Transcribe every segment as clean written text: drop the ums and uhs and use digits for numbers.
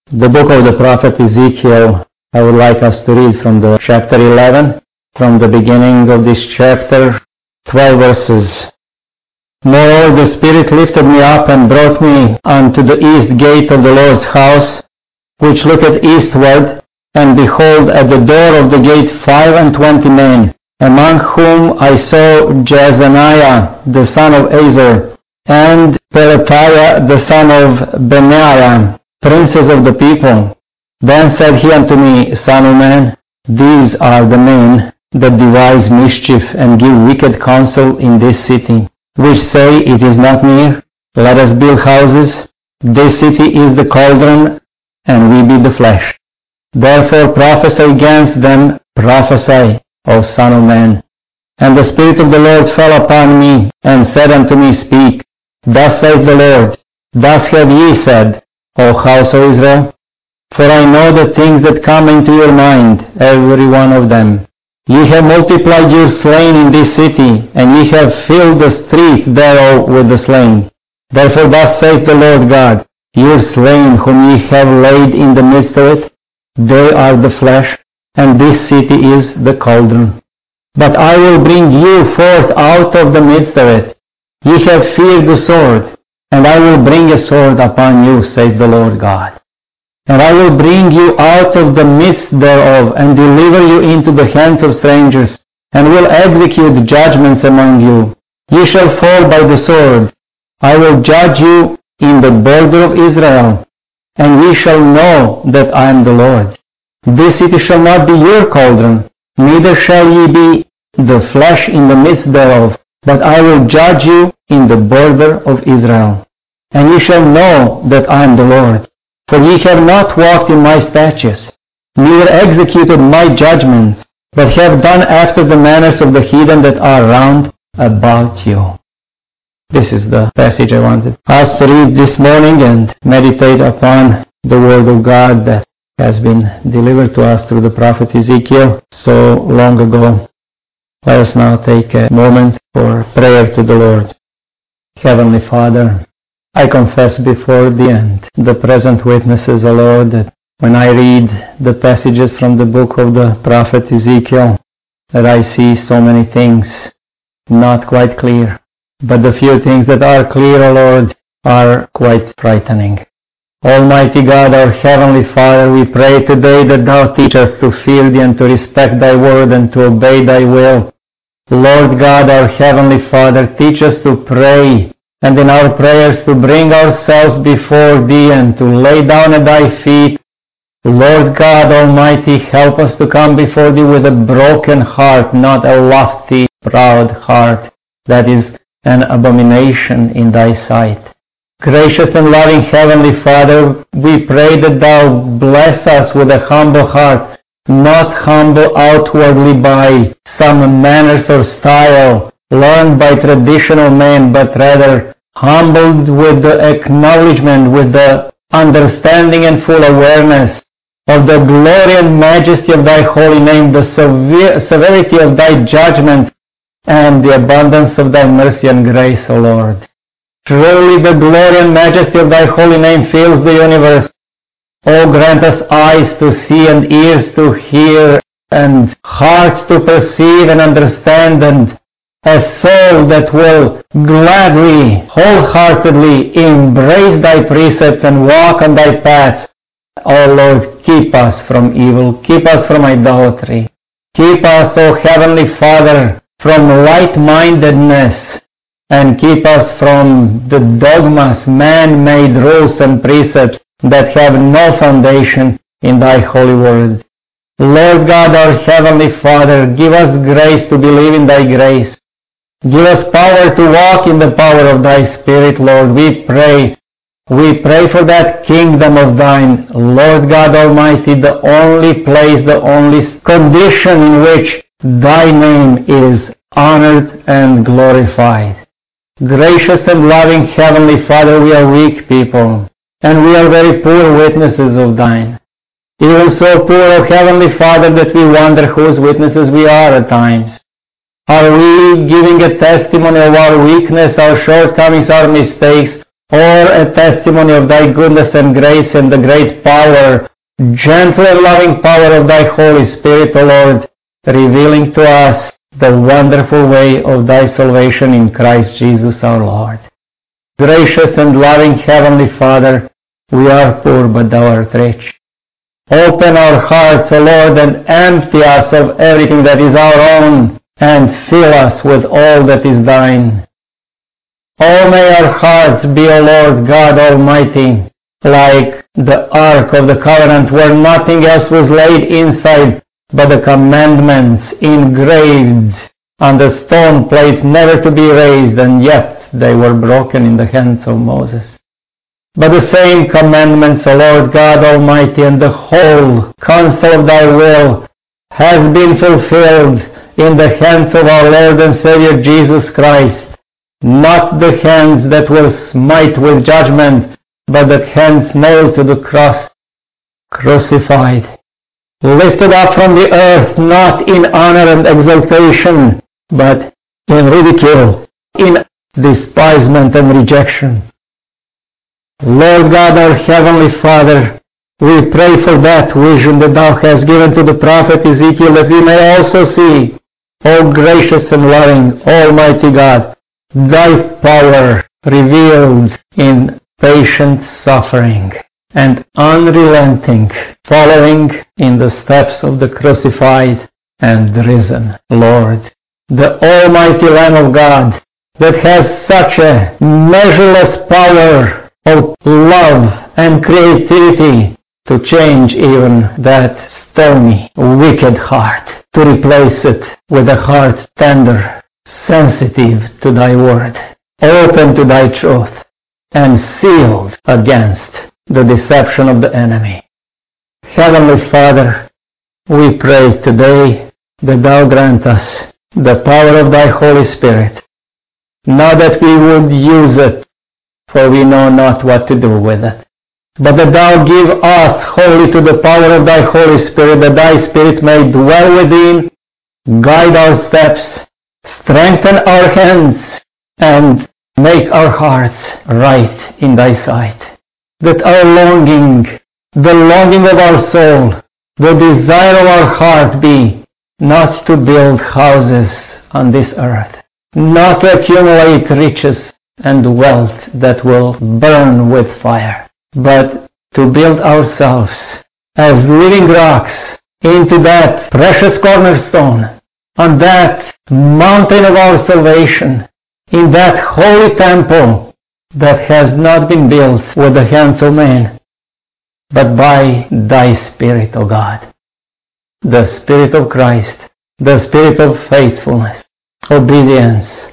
The book of the prophet Ezekiel, I would like us to read from the chapter 11, from the beginning of this chapter, 12 verses. Moreover, the Spirit lifted me up and brought me unto the east gate of the Lord's house, which looketh eastward, and behold, at the door of the gate 25 men, among whom I saw Jezaniah the son of Azor, and Pelatiah the son of Benaiah, princes of the people. Then said he unto me, Son of man, these are the men that devise mischief and give wicked counsel in this city, which say, It is not near, let us build houses. This city is the cauldron, and we be the flesh. Therefore prophesy against them, prophesy, O Son of man. And the Spirit of the Lord fell upon me, and said unto me, Speak, thus saith the Lord, thus have ye said, O house of Israel, for I know the things that come into your mind, every one of them. Ye have multiplied your slain in this city, and ye have filled the streets thereof with the slain. Therefore thus saith the Lord God, Your slain whom ye have laid in the midst of it, they are the flesh, and this city is the cauldron. But I will bring you forth out of the midst of it. Ye have feared the sword, and I will bring a sword upon you, saith the Lord God. And I will bring you out of the midst thereof, and deliver you into the hands of strangers, and will execute judgments among you. Ye shall fall by the sword. I will judge you in the border of Israel, and ye shall know that I am the Lord. This city shall not be your cauldron, neither shall ye be the flesh in the midst thereof, but I will judge you in the border of Israel. And ye shall know that I am the Lord. For ye have not walked in my statutes, neither executed my judgments, but have done after the manners of the heathen that are round about you. This is the passage I wanted us to read this morning and meditate upon the Word of God that has been delivered to us through the prophet Ezekiel so long ago. Let us now take a moment for prayer to the Lord. Heavenly Father, I confess before the end, the present witnesses, O Lord, that when I read the passages from the book of the prophet Ezekiel, that I see so many things not quite clear. But the few things that are clear, O Lord, are quite frightening. Almighty God, our Heavenly Father, we pray today that Thou teach us to fear Thee and to respect Thy word and to obey Thy will. Lord God, our Heavenly Father, teach us to pray, and in our prayers to bring ourselves before Thee and to lay down at Thy feet. Lord God Almighty, help us to come before Thee with a broken heart, not a lofty, proud heart that is an abomination in Thy sight. Gracious and loving Heavenly Father, we pray that Thou bless us with a humble heart, not humble outwardly by some manners or style learned by traditional men, but rather humbled with the acknowledgement, with the understanding and full awareness of the glory and majesty of Thy holy name, the severity of Thy judgments, and the abundance of Thy mercy and grace, O Lord. Truly the glory and majesty of Thy holy name fills the universe. O grant us eyes to see and ears to hear and hearts to perceive and understand, and a soul that will gladly, wholeheartedly embrace Thy precepts and walk on Thy paths. O Lord, keep us from evil, keep us from idolatry. Keep us, O Heavenly Father, from light-mindedness, and keep us from the dogmas, man-made rules and precepts that have no foundation in Thy holy word. Lord God, our Heavenly Father, give us grace to believe in Thy grace. Give us power to walk in the power of Thy Spirit, Lord. We pray for that kingdom of Thine, Lord God Almighty, the only place, the only condition in which Thy name is honored and glorified. Gracious and loving Heavenly Father, we are weak people, and we are very poor witnesses of Thine. Even so poor, O Heavenly Father, that we wonder whose witnesses we are at times. Are we giving a testimony of our weakness, our shortcomings, our mistakes, or a testimony of thy goodness and grace and the great power, gentle and loving power of thy Holy Spirit, O Lord, revealing to us the wonderful way of thy salvation in Christ Jesus our Lord. Gracious and loving Heavenly Father, we are poor, but thou art rich. Open our hearts, O Lord, and empty us of everything that is our own, and fill us with all that is thine. Oh, may our hearts be, O Lord God Almighty, like the Ark of the Covenant, where nothing else was laid inside but the commandments engraved on the stone plates, never to be raised, and yet they were broken in the hands of Moses. But the same commandments, O Lord God Almighty, and the whole counsel of thy will has been fulfilled in the hands of our Lord and Savior Jesus Christ, not the hands that will smite with judgment, but the hands nailed to the cross, crucified, lifted up from the earth, not in honor and exaltation, but in ridicule, in despisement and rejection. Lord God, our Heavenly Father, we pray for that vision that thou hast given to the prophet Ezekiel, that we may also see, O gracious and loving Almighty God, thy power revealed in patient suffering and unrelenting following in the steps of the crucified and risen Lord, the Almighty Lamb of God, that has such a measureless power of love and creativity to change even that stony, wicked heart, to replace it with a heart tender, sensitive to thy word, open to thy truth, and sealed against the deception of the enemy. Heavenly Father, we pray today that thou grant us the power of thy Holy Spirit, not that we would use it, for we know not what to do with it, but that thou give us wholly to the power of thy Holy Spirit, that thy Spirit may dwell within, guide our steps, strengthen our hands, and make our hearts right in thy sight. That our longing, the longing of our soul, the desire of our heart be not to build houses on this earth, not to accumulate riches and wealth that will burn with fire, but to build ourselves as living rocks into that precious cornerstone, on that mountain of our salvation, in that holy temple that has not been built with the hands of man, but by thy Spirit, O God, the Spirit of Christ, the Spirit of faithfulness, obedience,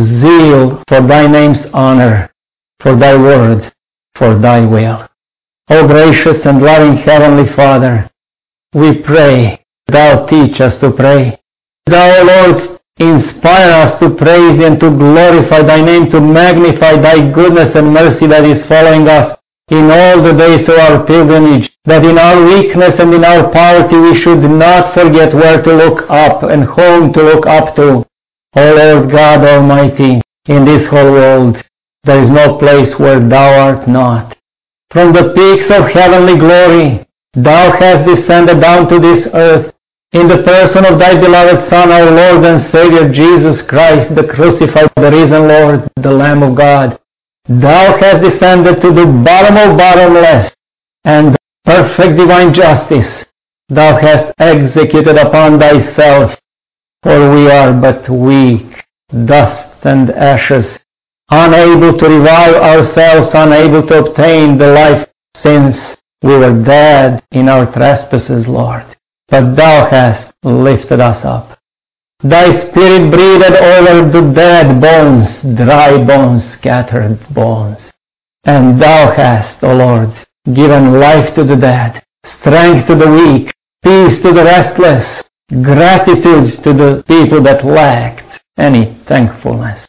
zeal for thy name's honor, for thy word, for thy will. O gracious and loving Heavenly Father, we pray, thou teach us to pray. Thou, Lord, inspire us to praise and to glorify thy name, to magnify thy goodness and mercy that is following us in all the days of our pilgrimage, that in our weakness and in our poverty we should not forget where to look up and whom to look up to. O Lord God Almighty, in this whole world there is no place where thou art not. From the peaks of heavenly glory, thou hast descended down to this earth, in the person of thy beloved Son, our Lord and Savior Jesus Christ, the crucified, the risen Lord, the Lamb of God. Thou hast descended to the bottom of bottomless, and perfect divine justice thou hast executed upon thyself, for we are but weak, dust and ashes, unable to revive ourselves, unable to obtain the life, since we were dead in our trespasses, Lord. But thou hast lifted us up. Thy Spirit breathed over the dead bones, dry bones, scattered bones. And thou hast, O Lord, given life to the dead, strength to the weak, peace to the restless, gratitude to the people that lacked any thankfulness.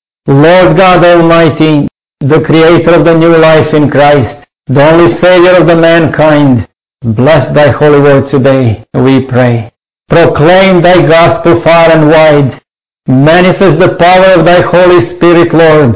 Lord God Almighty, the Creator of the new life in Christ, the only Savior of the mankind, bless thy holy word today, we pray. Proclaim thy gospel far and wide. Manifest the power of thy Holy Spirit, Lord,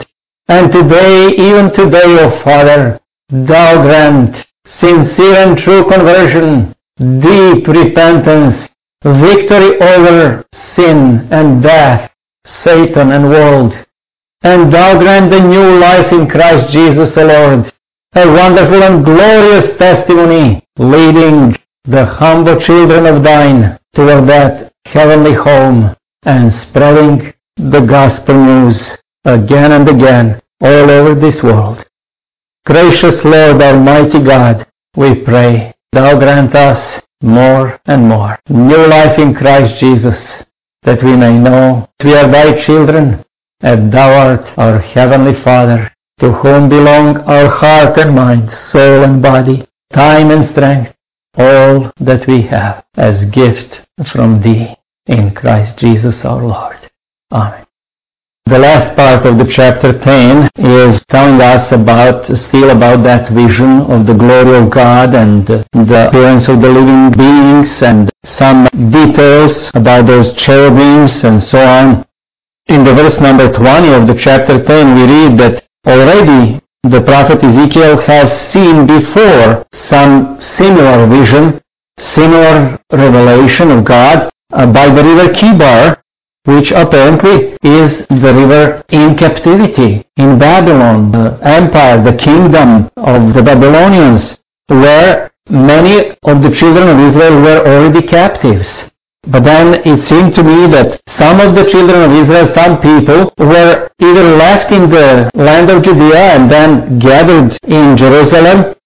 And today, even today, O Father, Thou grant sincere and true conversion, deep repentance, victory over sin and death, Satan and world. And Thou grant the new life in Christ Jesus, O Lord, a wonderful and glorious testimony, leading the humble children of Thine toward that heavenly home and spreading the gospel news again and again all over this world. Gracious Lord, Almighty God, we pray, Thou grant us more and more new life in Christ Jesus, that we may know that we are Thy children, and Thou art our Heavenly Father, to whom belong our heart and mind, soul and body, time and strength, all that we have as gift from Thee in Christ Jesus our Lord. Amen. The last part of the chapter 10 is telling us still about that vision of the glory of God and the appearance of the living beings and some details about those cherubims and so on. In the verse number 20 of the chapter 10 we read that already the prophet Ezekiel has seen before some similar vision, similar revelation of God by the river Kibar, which apparently is the river in captivity in Babylon, the empire, the kingdom of the Babylonians, where many of the children of Israel were already captives. But then it seemed to me that some of the children of Israel, some people, were either left in the land of Judea and then gathered in Jerusalem,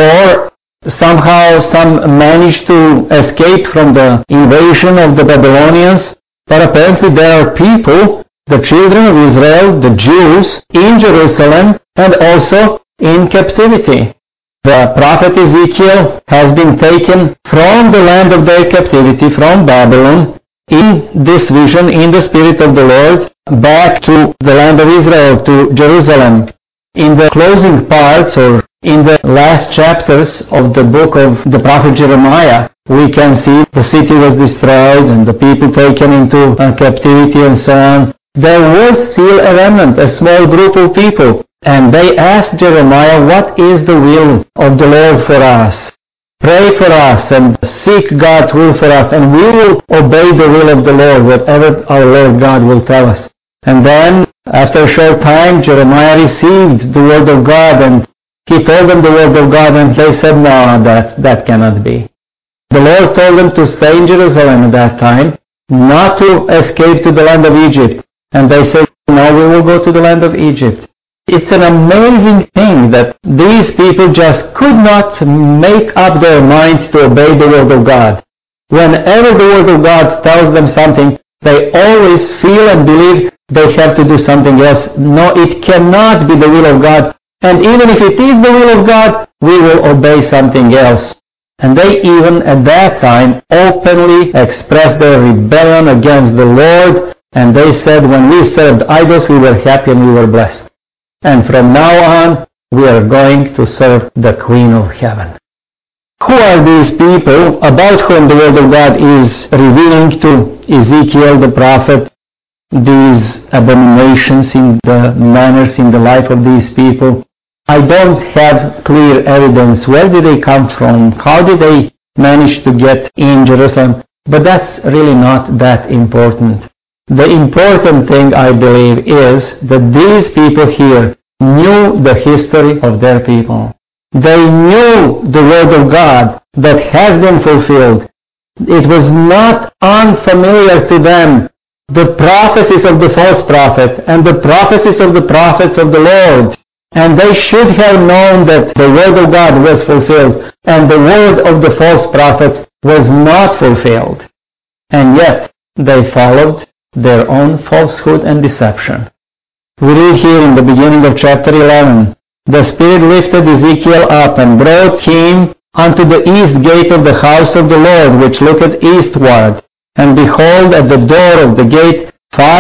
or somehow some managed to escape from the invasion of the Babylonians. But apparently there are people, the children of Israel, the Jews, in Jerusalem and also in captivity. The prophet Ezekiel has been taken from the land of their captivity, from Babylon, in this vision, in the Spirit of the Lord, back to the land of Israel, to Jerusalem. In the closing parts, or in the last chapters of the book of the prophet Jeremiah, we can see the city was destroyed and the people taken into captivity and so on. There was still a remnant, a small group of people, and they asked Jeremiah, what is the will of the Lord for us? Pray for us and seek God's will for us, and we will obey the will of the Lord, whatever our Lord God will tell us. And then, after a short time, Jeremiah received the word of God, and he told them the word of God, and they said, no, that cannot be. The Lord told them to stay in Jerusalem at that time, not to escape to the land of Egypt. And they said, no, we will go to the land of Egypt. It's an amazing thing that these people just could not make up their minds to obey the word of God. Whenever the word of God tells them something, they always feel and believe they have to do something else. No, it cannot be the will of God. And even if it is the will of God, we will obey something else. And they even at that time openly expressed their rebellion against the Lord, and they said, when we served idols, we were happy and we were blessed. And from now on, we are going to serve the Queen of Heaven. Who are these people about whom the Word of God is revealing to Ezekiel the prophet these abominations in the manners in the life of these people? I don't have clear evidence. Where did they come from? How did they manage to get in Jerusalem? But that's really not that important. The important thing, I believe, is that these people here knew the history of their people. They knew the Word of God that has been fulfilled. It was not unfamiliar to them, the prophecies of the false prophet and the prophecies of the prophets of the Lord. And they should have known that the word of God was fulfilled and the word of the false prophets was not fulfilled. And yet they followed their own falsehood and deception. We read here in the beginning of chapter 11, the Spirit lifted Ezekiel up and brought him unto the east gate of the house of the Lord, which looketh eastward. And behold, at the door of the gate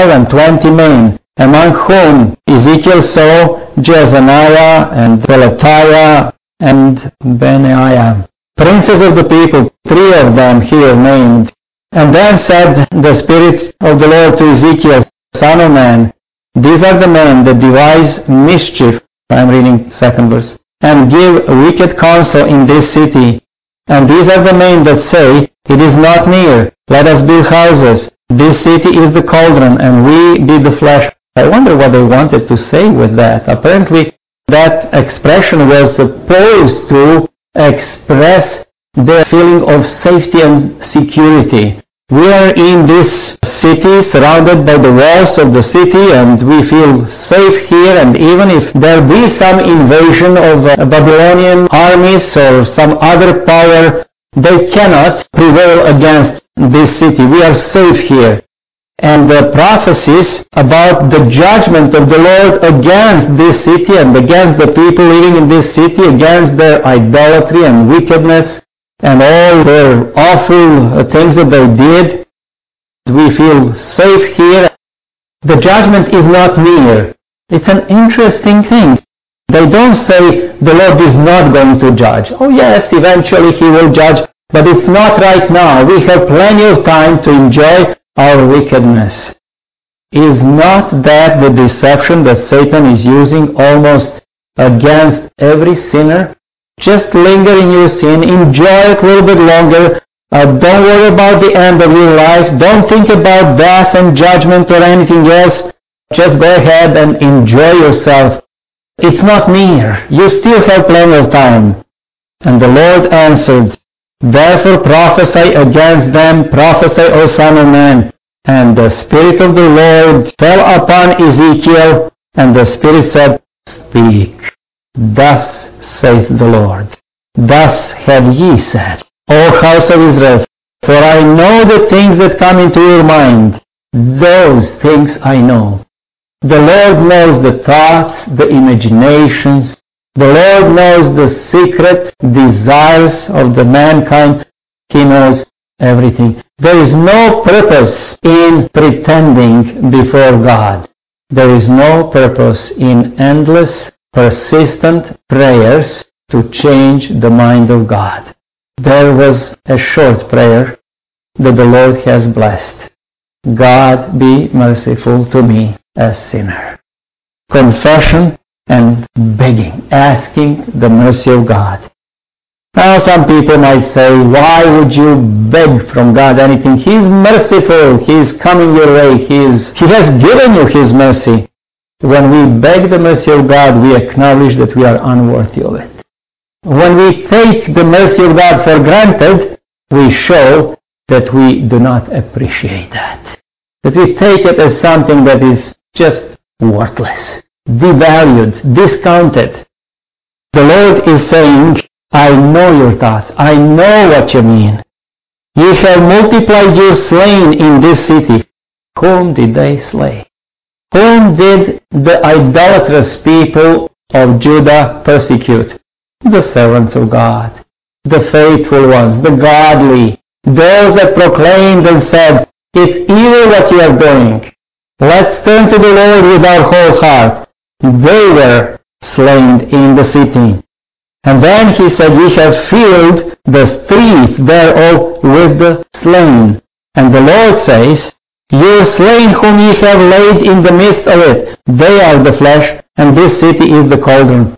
25 men, among whom Ezekiel saw Jezaniah and Pelatiah and Benaiah, princes of the people, 3 of them here named. And then said the Spirit of the Lord to Ezekiel, Son of man, These are the men that devise mischief, I'm reading second verse, and give wicked counsel in this city. And these are the men that say, it is not near, let us build houses. This city is the cauldron, and we be the flesh. I wonder what they wanted to say with that. Apparently, that expression was supposed to express their feeling of safety and security. We are in this city, surrounded by the walls of the city, and we feel safe here, and even if there be some invasion of Babylonian armies or some other power, they cannot prevail against this city. We are safe here. And the prophecies about the judgment of the Lord against this city and against the people living in this city, against their idolatry and wickedness and all their awful things that they did, we feel safe here. The judgment is not near. It's an interesting thing. They don't say the Lord is not going to judge. Oh yes, eventually He will judge, but it's not right now. We have plenty of time to enjoy our wickedness. Is not that the deception that Satan is using almost against every sinner? Just linger in your sin, enjoy it a little bit longer, don't worry about the end of your life, don't think about death and judgment or anything else, just go ahead and enjoy yourself. It's not near, you still have plenty of time. And the Lord answered, therefore prophesy against them, prophesy, O son of man. And the Spirit of the Lord fell upon Ezekiel, and the Spirit said, speak. Thus saith the Lord. Thus have ye said, O house of Israel, for I know the things that come into your mind. Those things I know. The Lord knows the thoughts, the imaginations. The Lord knows the secret desires of the mankind. He knows everything. There is no purpose in pretending before God. There is no purpose in endless, persistent prayers to change the mind of God. There was a short prayer that the Lord has blessed. God be merciful to me, a sinner. Confession and begging, asking the mercy of God. Now some people might say, why would you beg from God anything? He is merciful. He is coming your way. He has given you His mercy. When we beg the mercy of God, we acknowledge that we are unworthy of it. When we take the mercy of God for granted, we show that we do not appreciate that. That we take it as something that is just worthless, devalued, discounted. The Lord is saying, I know your thoughts. I know what you mean. You have multiplied your slain in this city. Whom did they slay? Whom did the idolatrous people of Judah persecute? The servants of God, the faithful ones, the godly, those that proclaimed and said, it's evil what you are doing. Let's turn to the Lord with our whole heart. They were slain in the city. And then He said, ye have filled the streets thereof with the slain. And the Lord says, your slain whom ye have laid in the midst of it, they are the flesh, and this city is the cauldron.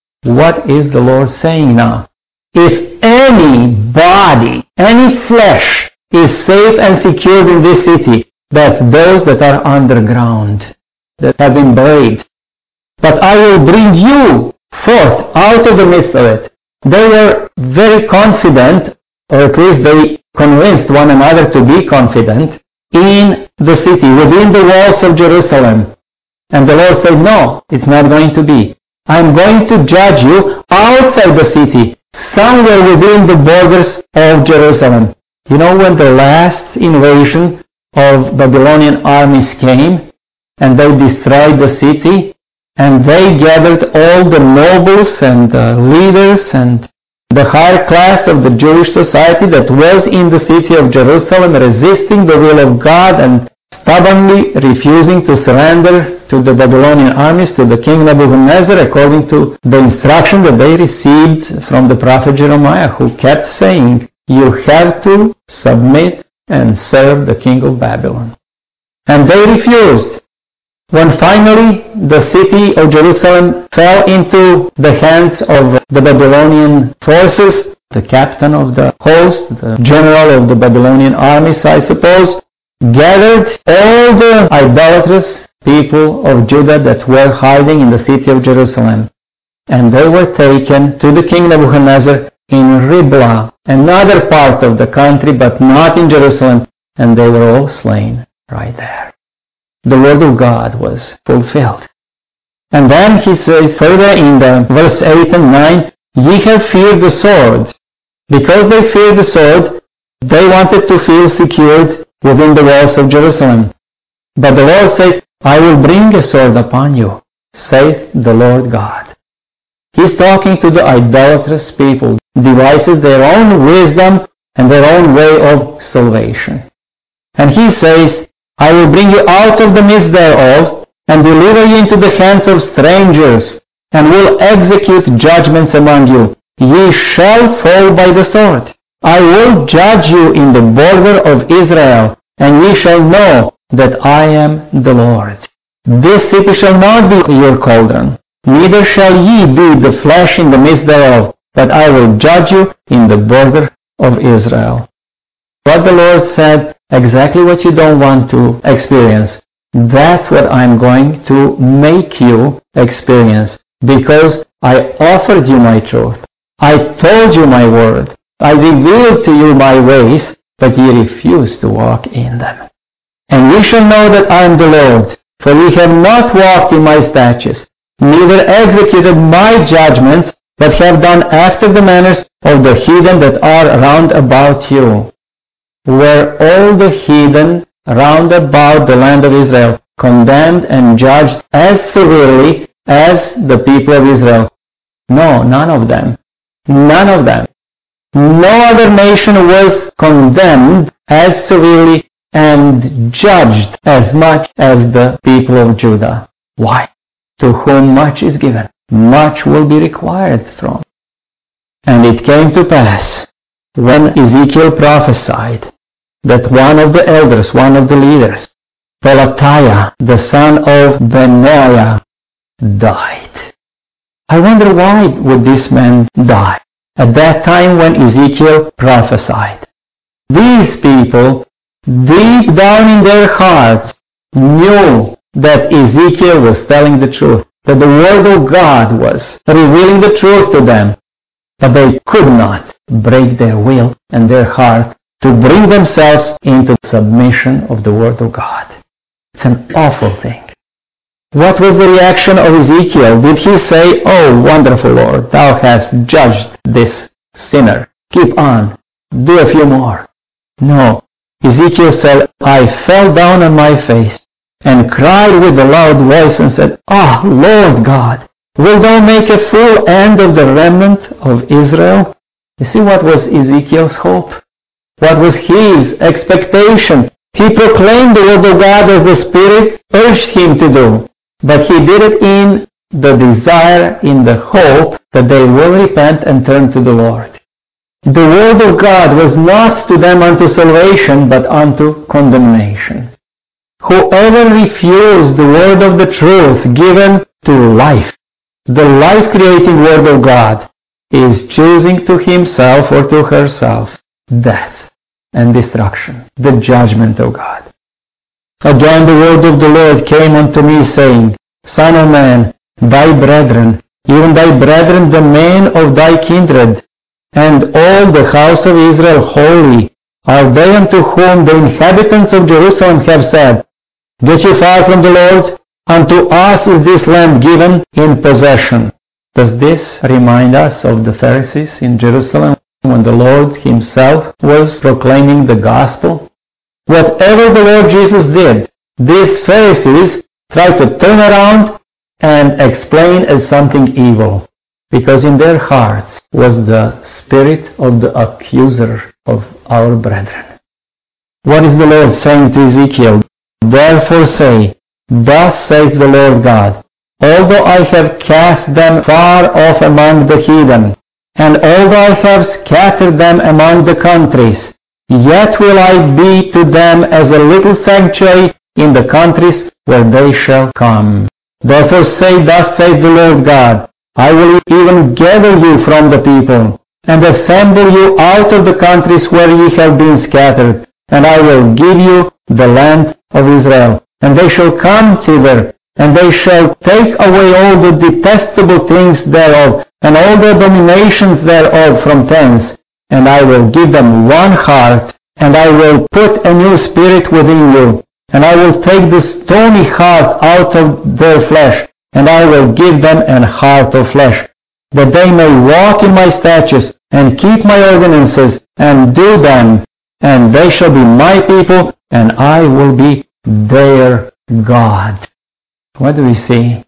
What is the Lord saying now? If any body, any flesh is safe and secured in this city, that's those that are underground, that have been buried. But I will bring you forth out of the midst of it. They were very confident, or at least they convinced one another to be confident, in the city, within the walls of Jerusalem. And the Lord said, no, it's not going to be. I'm going to judge you outside the city, somewhere within the borders of Jerusalem. You know, when the last invasion of Babylonian armies came, and they destroyed the city, and they gathered all the nobles and leaders and the higher class of the Jewish society that was in the city of Jerusalem, resisting the will of God and stubbornly refusing to surrender to the Babylonian armies, to the king Nebuchadnezzar, according to the instruction that they received from the prophet Jeremiah, who kept saying, you have to submit and serve the king of Babylon. And they refused. When finally the city of Jerusalem fell into the hands of the Babylonian forces, the captain of the host, the general of the Babylonian armies, I suppose, gathered all the idolatrous people of Judah that were hiding in the city of Jerusalem. And they were taken to the king Nebuchadnezzar in Riblah, another part of the country, but not in Jerusalem, and they were all slain right there. The word of God was fulfilled. And then he says further in the verse 8 and 9, ye have feared the sword. Because they feared the sword, they wanted to feel secured within the walls of Jerusalem. But the Lord says, I will bring a sword upon you, saith the Lord God. He's talking to the idolatrous people, devises their own wisdom and their own way of salvation. And he says, I will bring you out of the midst thereof, and deliver you into the hands of strangers, and will execute judgments among you. Ye shall fall by the sword. I will judge you in the border of Israel, and ye shall know that I am the Lord. This city shall not be your cauldron, neither shall ye be the flesh in the midst thereof, but I will judge you in the border of Israel. What the Lord said, exactly what you don't want to experience, that's what I'm going to make you experience, because I offered you my truth. I told you my word. I revealed to you my ways, but ye refused to walk in them. And ye shall know that I am the Lord, for ye have not walked in my statutes, neither executed my judgments, but have done after the manners of the heathen that are round about you. Were all the heathen round about the land of Israel condemned and judged as severely as the people of Israel? No, none of them. None of them. No other nation was condemned as severely and judged as much as the people of Judah. Why? To whom much is given, much will be required from. And it came to pass, when Ezekiel prophesied, that one of the elders, one of the leaders, Pelatiah, the son of Benaiah, died. I wonder why would this man die at that time when Ezekiel prophesied? These people, deep down in their hearts, knew that Ezekiel was telling the truth, that the word of God was revealing the truth to them, but they could not break their will and their heart to bring themselves into submission of the word of God. It's an awful thing. What was the reaction of Ezekiel? Did he say, oh, wonderful Lord, thou hast judged this sinner. Keep on. Do a few more. No. Ezekiel said, I fell down on my face and cried with a loud voice and said, Ah, Lord God, wilt thou make a full end of the remnant of Israel? You see what was Ezekiel's hope? What was his expectation? He proclaimed the word of God as the Spirit urged him to do. But he did it in the desire, in the hope that they will repent and turn to the Lord. The word of God was not to them unto salvation, but unto condemnation. Whoever refused the word of the truth given to life, the life-creating word of God, is choosing to himself or to herself death and destruction, the judgment of God. Again the word of the Lord came unto me, saying, Son of man, thy brethren, even thy brethren, the men of thy kindred, and all the house of Israel holy, are they unto whom the inhabitants of Jerusalem have said, Get ye far from the Lord, unto us is this land given in possession. Does this remind us of the Pharisees in Jerusalem when the Lord himself was proclaiming the gospel? Whatever the Lord Jesus did, these Pharisees tried to turn around and explain as something evil, because in their hearts was the spirit of the accuser of our brethren. What is the Lord saying to Ezekiel? Therefore say, Thus saith the Lord God, Although I have cast them far off among the heathen, and although I have scattered them among the countries, yet will I be to them as a little sanctuary in the countries where they shall come. Therefore say, thus saith the Lord God, I will even gather you from the people, and assemble you out of the countries where ye have been scattered, and I will give you the land of Israel. And they shall come thither, and they shall take away all the detestable things thereof, and all the abominations thereof from thence. And I will give them one heart, and I will put a new spirit within you. And I will take the stony heart out of their flesh, and I will give them an heart of flesh, that they may walk in my statutes, and keep my ordinances, and do them. And they shall be my people, and I will be their God. What do we see?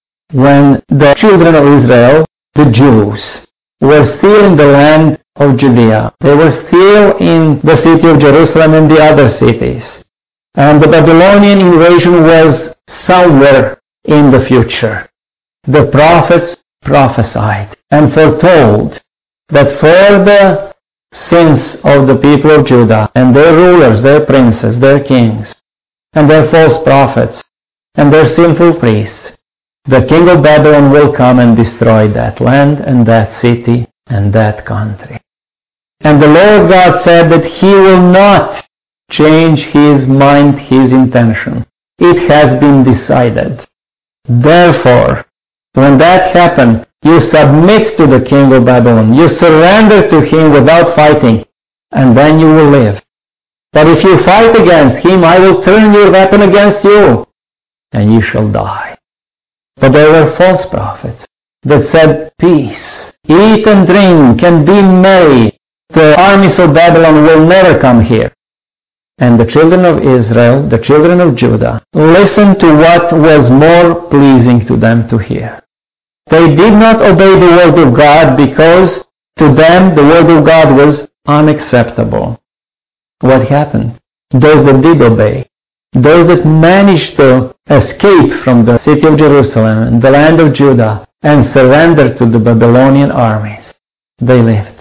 When the children of Israel, the Jews, were still in the land of Judea, they were still in the city of Jerusalem and the other cities, and the Babylonian invasion was somewhere in the future. The prophets prophesied and foretold that for the sins of the people of Judah and their rulers, their princes, their kings, and their false prophets, and their sinful priests, the king of Babylon will come and destroy that land and that city and that country. And the Lord God said that He will not change His mind, His intention. It has been decided. Therefore, when that happens, you submit to the king of Babylon. You surrender to him without fighting, and then you will live. But if you fight against him, I will turn your weapon against you, and you shall die. But there were false prophets that said, peace, eat and drink, and be merry. The armies of Babylon will never come here. And the children of Israel, the children of Judah, listened to what was more pleasing to them to hear. They did not obey the word of God because to them the word of God was unacceptable. What happened? Those that did obey, those that managed to escape from the city of Jerusalem and the land of Judah and surrender to the Babylonian armies, they lived.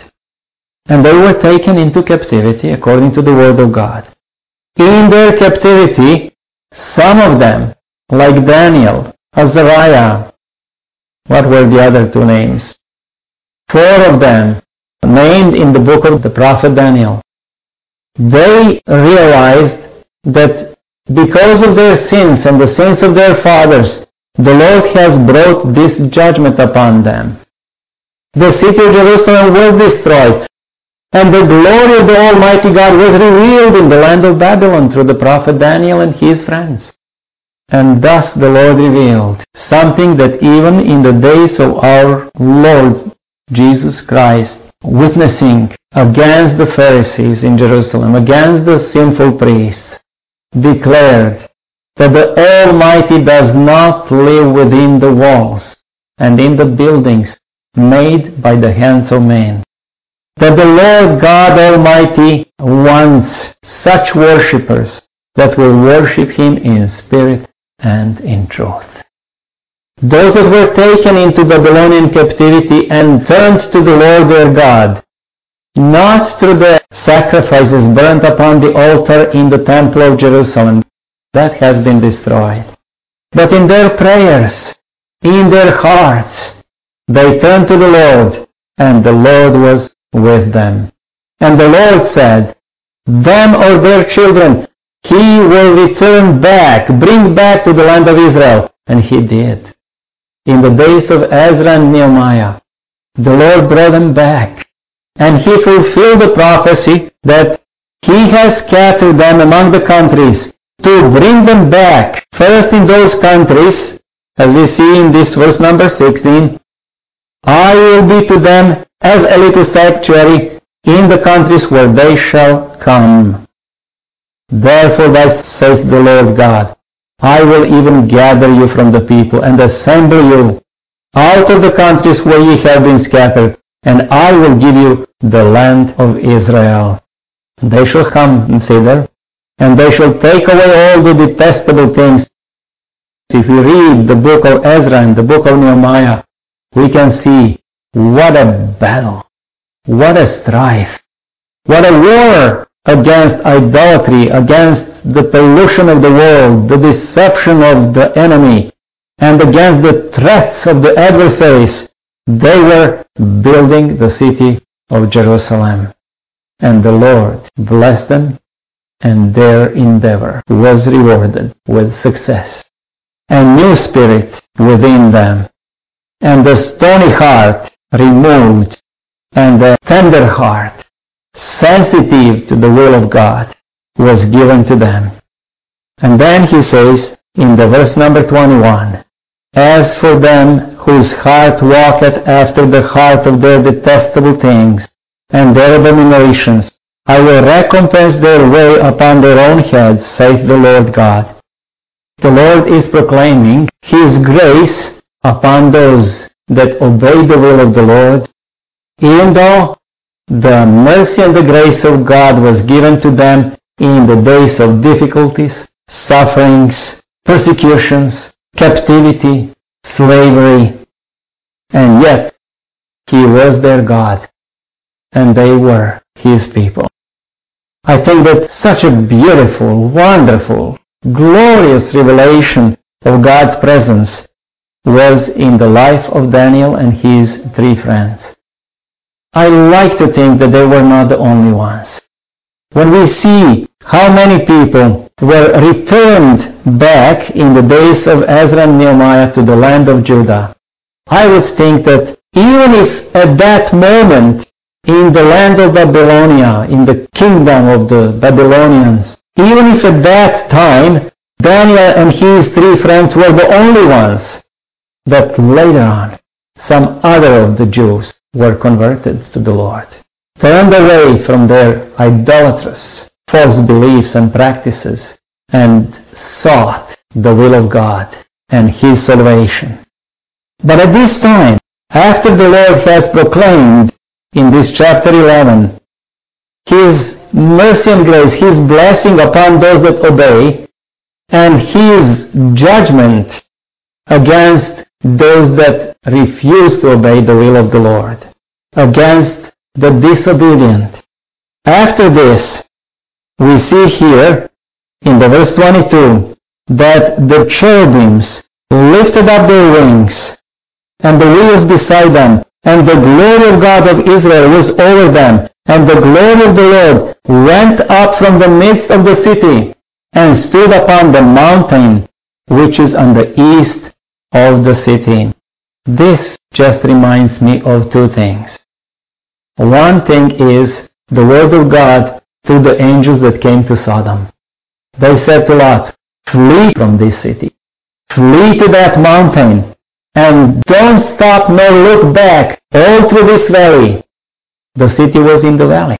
And they were taken into captivity according to the word of God. In their captivity, some of them, like Daniel, Azariah, what were the other two names? 4 of them, named in the book of the prophet Daniel. They realized that because of their sins and the sins of their fathers, the Lord has brought this judgment upon them. The city of Jerusalem was destroyed, and the glory of the Almighty God was revealed in the land of Babylon through the prophet Daniel and his friends. And thus the Lord revealed something that even in the days of our Lord Jesus Christ, witnessing against the Pharisees in Jerusalem, against the sinful priests, declared that the Almighty does not live within the walls and in the buildings made by the hands of men. That the Lord God Almighty wants such worshippers that will worship Him in spirit and in truth. Those that were taken into Babylonian captivity and turned to the Lord their God, not through the sacrifices burnt upon the altar in the temple of Jerusalem, that has been destroyed, but in their prayers, in their hearts, they turned to the Lord, and the Lord was with them. And the Lord said, them or their children, He will return back, bring back to the land of Israel. And He did. In the days of Ezra and Nehemiah, the Lord brought them back. And He fulfilled the prophecy that He has scattered them among the countries to bring them back. First in those countries, as we see in this verse number 16, I will be to them as a little sanctuary in the countries where they shall come. Therefore thus saith the Lord God, I will even gather you from the people and assemble you out of the countries where ye have been scattered, and I will give you the land of Israel. And they shall come thither, and they shall take away all the detestable things. If we read the book of Ezra and the book of Nehemiah, we can see what a battle, what a strife, what a war against idolatry, against the pollution of the world, the deception of the enemy, and against the threats of the adversaries, they were building the city of Jerusalem. And the Lord blessed them, and their endeavor was rewarded with success. A new spirit within them, and the stony heart removed, and the tender heart, sensitive to the will of God, was given to them. And then he says in the verse number 21, As for them whose heart walketh after the heart of their detestable things and their abominations, I will recompense their way upon their own heads, saith the Lord God. The Lord is proclaiming His grace upon those that obey the will of the Lord, even though the mercy and the grace of God was given to them in the days of difficulties, sufferings, persecutions, captivity, slavery, and yet He was their God, and they were His people. I think that such a beautiful, wonderful, glorious revelation of God's presence was in the life of Daniel and his 3 friends. I like to think that they were not the only ones. When we see how many people were returned back in the days of Ezra and Nehemiah to the land of Judah, I would think that even if at that moment in the land of Babylonia, in the kingdom of the Babylonians, even if at that time Daniel and his 3 friends were the only ones, that later on some other of the Jews were converted to the Lord, turned away from their idolatrous false beliefs and practices, and sought the will of God and His salvation. But at this time, after the Lord has proclaimed in this chapter 11 His mercy and grace, His blessing upon those that obey, and His judgment against those that refuse to obey the will of the Lord, against the disobedient. After this, we see here in the verse 22 that the cherubims lifted up their wings, and the wheels beside them, and the glory of God of Israel was over them, and the glory of the Lord went up from the midst of the city, and stood upon the mountain which is on the east of the city. This just reminds me of 2 things. One thing is the word of God to the angels that came to Sodom. They said to Lot, flee from this city, flee to that mountain, and don't stop nor look back all through this valley. The city was in the valley.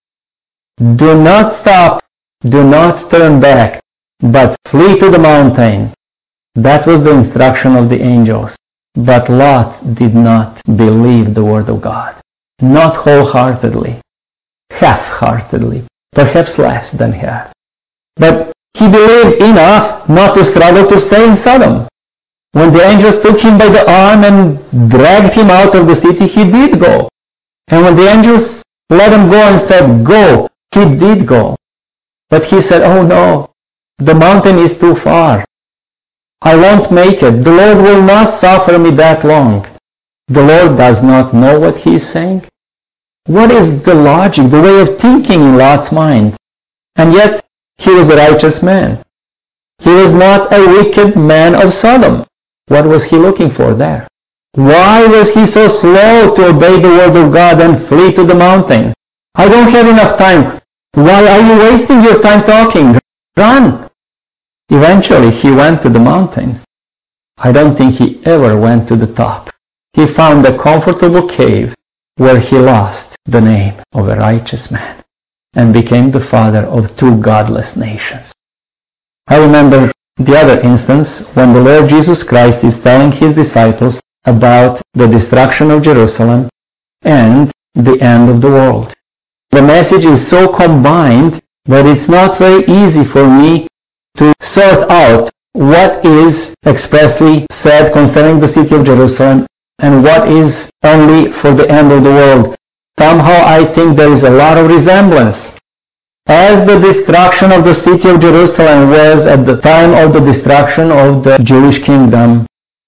Do not stop, do not turn back, but flee to the mountain. That was the instruction of the angels. But Lot did not believe the word of God. Not wholeheartedly, half-heartedly, perhaps less than half. But he believed enough not to struggle to stay in Sodom. When the angels took him by the arm and dragged him out of the city, he did go. And when the angels let him go and said, go, he did go. But he said, oh no, the mountain is too far. I won't make it. The Lord will not suffer me that long. The Lord does not know what He is saying. What is the logic, the way of thinking in Lot's mind? And yet, he was a righteous man. He was not a wicked man of Sodom. What was he looking for there? Why was he so slow to obey the word of God and flee to the mountain? I don't have enough time. Why are you wasting your time talking? Run! Eventually, he went to the mountain. I don't think he ever went to the top. He found a comfortable cave where he lost the name of a righteous man and became the father of 2 godless nations. I remember the other instance when the Lord Jesus Christ is telling His disciples about the destruction of Jerusalem and the end of the world. The message is so combined that it's not very easy for me to sort out what is expressly said concerning the city of Jerusalem and what is only for the end of the world. Somehow I think there is a lot of resemblance. As the destruction of the city of Jerusalem was at the time of the destruction of the Jewish kingdom,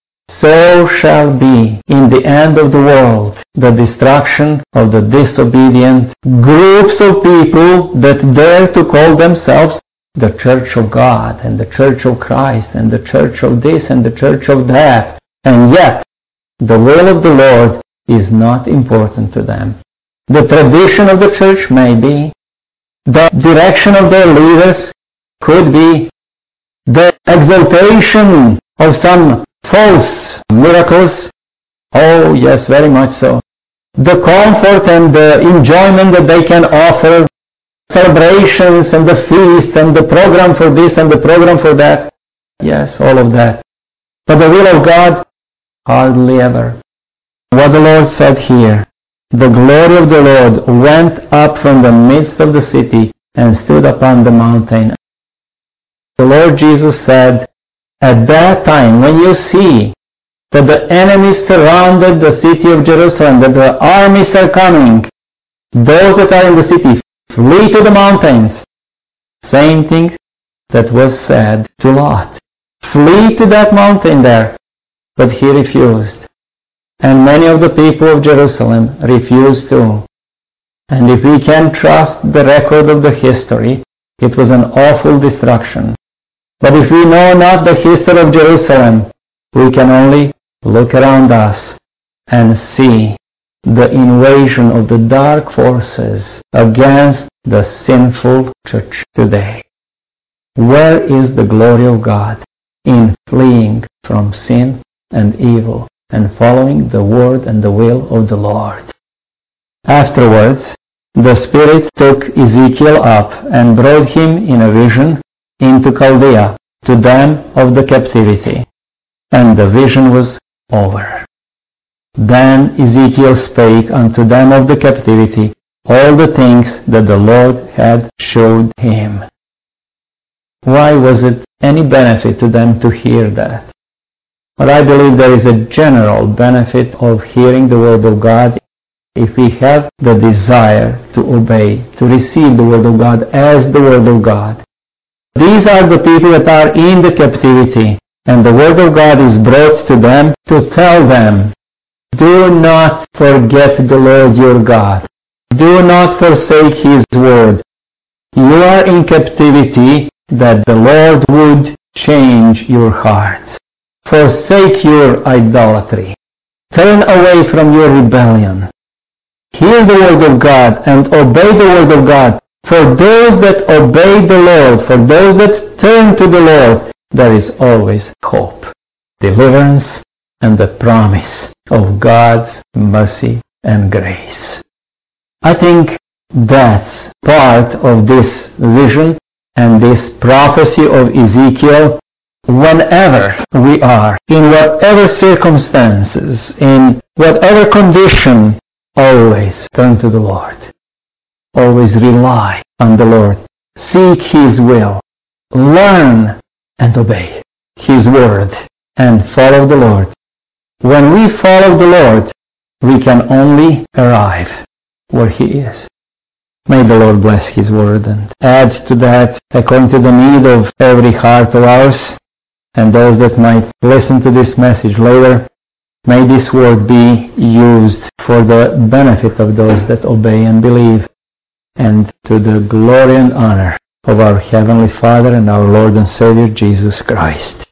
so shall be in the end of the world the destruction of the disobedient groups of people that dare to call themselves the Church of God and the Church of Christ and the Church of this and the Church of that, and yet the will of the Lord is not important to them. The tradition of the church may be, the direction of their leaders could be, the exaltation of some false miracles, oh yes, very much so. The comfort and the enjoyment that they can offer, celebrations and the feasts and the program for this and the program for that, yes, all of that. But the will of God, hardly ever. What the Lord said here, the glory of the Lord went up from the midst of the city and stood upon the mountain. The Lord Jesus said, at that time, when you see that the enemies surrounded the city of Jerusalem, that the armies are coming, those that are in the city, flee to the mountains. Same thing that was said to Lot. Flee to that mountain there. But he refused. And many of the people of Jerusalem refused too. And if we can trust the record of the history, it was an awful destruction. But if we know not the history of Jerusalem, we can only look around us and see the invasion of the dark forces against the sinful church today. Where is the glory of God? In fleeing from sin and evil and following the word and the will of the Lord. Afterwards, the Spirit took Ezekiel up and brought him in a vision into Chaldea, to them of the captivity. And the vision was over. Then Ezekiel spake unto them of the captivity all the things that the Lord had showed him. Why was it any benefit to them to hear that? But I believe there is a general benefit of hearing the word of God if we have the desire to obey, to receive the word of God as the word of God. These are the people that are in the captivity, and the word of God is brought to them to tell them, do not forget the Lord your God. Do not forsake his word. You are in captivity that the Lord would change your hearts. Forsake your idolatry. Turn away from your rebellion. Hear the word of God and obey the word of God. For those that obey the Lord, for those that turn to the Lord, there is always hope, deliverance, and the promise of God's mercy and grace. I think that's part of this vision and this prophecy of Ezekiel. Whenever we are, in whatever circumstances, in whatever condition, always turn to the Lord. Always rely on the Lord. Seek his will. Learn and obey his word and follow the Lord. When we follow the Lord, we can only arrive where he is. May the Lord bless his word and add to that according to the need of every heart of ours, and those that might listen to this message later. May this word be used for the benefit of those that obey and believe, and to the glory and honor of our Heavenly Father and our Lord and Savior Jesus Christ.